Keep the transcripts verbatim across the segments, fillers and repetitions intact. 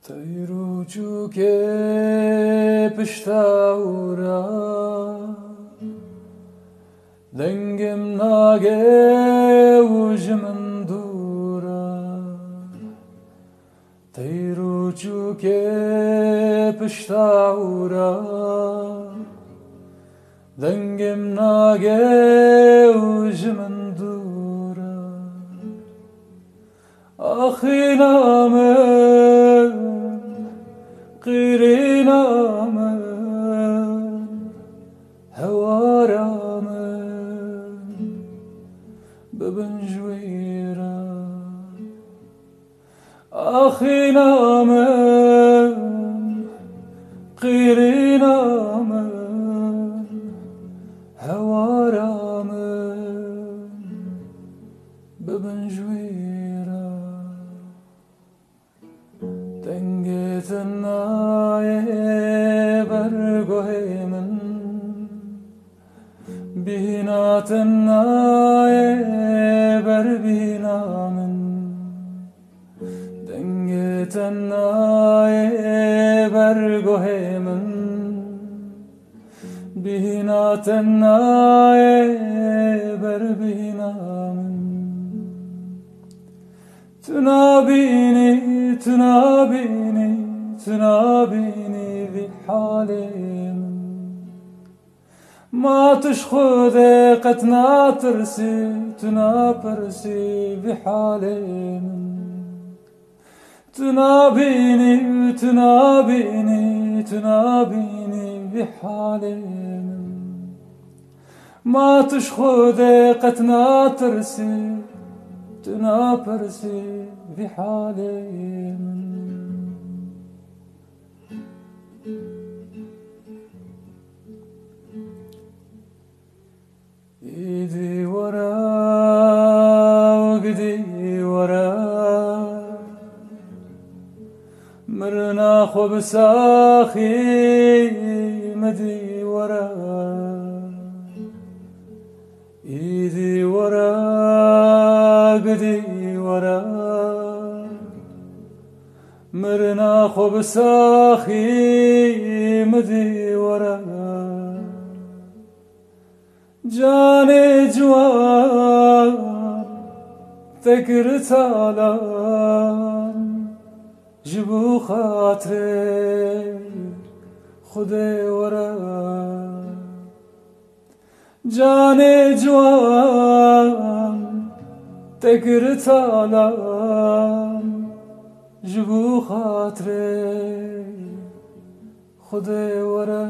تیروچو که پشتاورا دنگم ناگه و جمن دورا تیروچو که پشتاورا دنگم ناگه و جمن دورا آخی نامه قيرينا من هوارا من ببنجويرا أخينا من قيرينا من هوارا من ببنجويرا دنگتنا برگوه من بیناتنا بر بینا من دنگتنا برگوه من بیناتنا بر بینا من تنابيني تنابيني تنابيني في حالي ما تشخذ قتنا ترسي تنابرسي في حالي تنابيني تنابيني تنابيني في حالي ما تشخذ قتنا ترسي تنابرسي في حالي ايدي ورا وقدي ورا مرنا خوب ساخي مدي ورا ايدي ورا قدي ورا مرنا خوب ساخي مدي ورا جاني جوان تكر تالان جبو خاطري خدي ورا جاني جوان تكر تالان جبو خاطري خدي ورا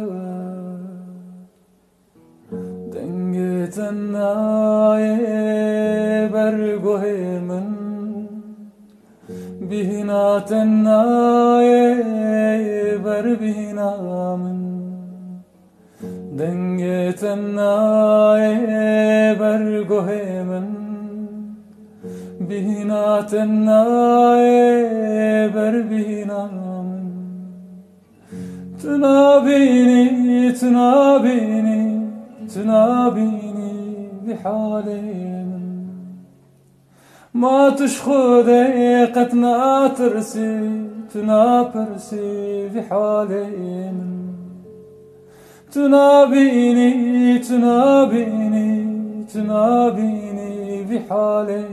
دنگتنا برگوه من بیناتنا بر بینا من دنگتنا برگوه من بیناتنا بر بینا من تنابيني تنابيني تنابيني بحالي ما تشخذ قتنا ترسي تنابرسي بحالي تنابيني تنابيني تنابيني بحالي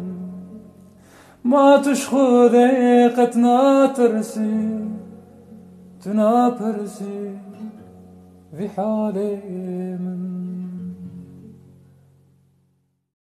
ما تشخذ قتنا ترسي تنابرسي في حالي من